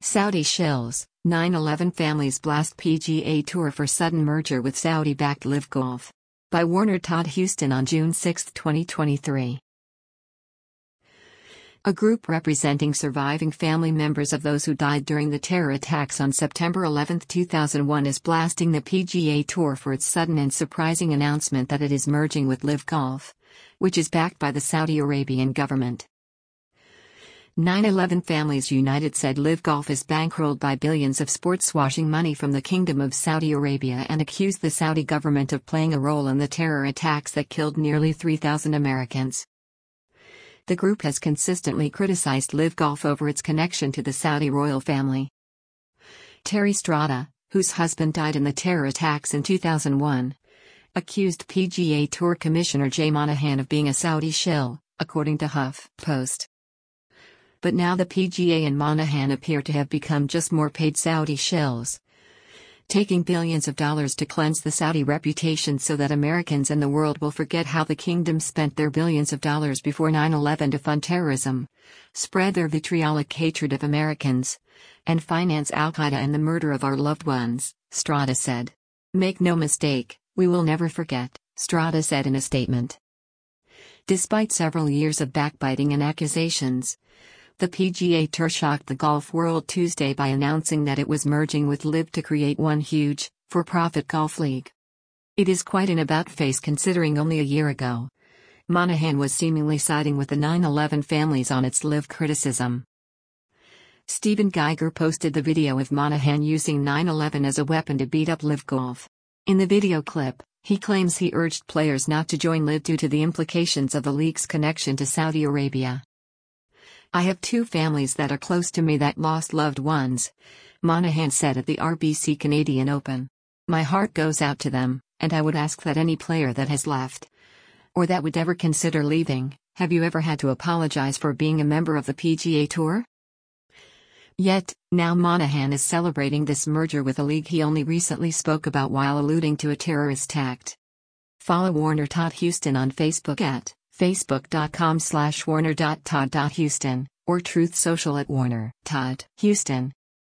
Saudi shills, 9/11 families blast PGA Tour for sudden merger with Saudi-backed Live Golf. By Warner Todd Houston on June 6, 2023. A group representing surviving family members of those who died during the terror attacks on September 11, 2001 is blasting the PGA Tour for its sudden and surprising announcement that it is merging with Live Golf, which is backed by the Saudi Arabian government. 9/11 Families United said Live Golf is bankrolled by billions of sports washing money from the Kingdom of Saudi Arabia and accused the Saudi government of playing a role in the terror attacks that killed nearly 3,000 Americans. The group has consistently criticized Live Golf over its connection to the Saudi royal family. Terry Strada, whose husband died in the terror attacks in 2001, accused PGA Tour Commissioner Jay Monahan of being a Saudi shill, according to HuffPost. But now the PGA and Monahan appear to have become just more paid Saudi shills, taking billions of dollars to cleanse the Saudi reputation so that Americans and the world will forget how the kingdom spent their billions of dollars before 9/11 to fund terrorism, spread their vitriolic hatred of Americans, and finance Al-Qaeda and the murder of our loved ones, Strada said. Make no mistake, we will never forget, Strada said in a statement. Despite several years of backbiting and accusations, the PGA Tour shocked the golf world Tuesday by announcing that it was merging with Live to create one huge, for-profit golf league. It is quite an about-face considering only a year ago, Monahan was seemingly siding with the 9/11 families on its Live criticism. Stephen Geiger posted the video of Monahan using 9/11 as a weapon to beat up Live Golf. In the video clip, he claims he urged players not to join Live due to the implications of the league's connection to Saudi Arabia. I have two families that are close to me that lost loved ones, Monahan said at the RBC Canadian Open. My heart goes out to them, and I would ask that any player that has left, or that would ever consider leaving, have you ever had to apologize for being a member of the PGA Tour? Yet, now Monahan is celebrating this merger with a league he only recently spoke about while alluding to a terrorist act. Follow Warner Todd Houston on Facebook at facebook.com/warner.todd.houston, or Truth Social at Warner Todd Houston.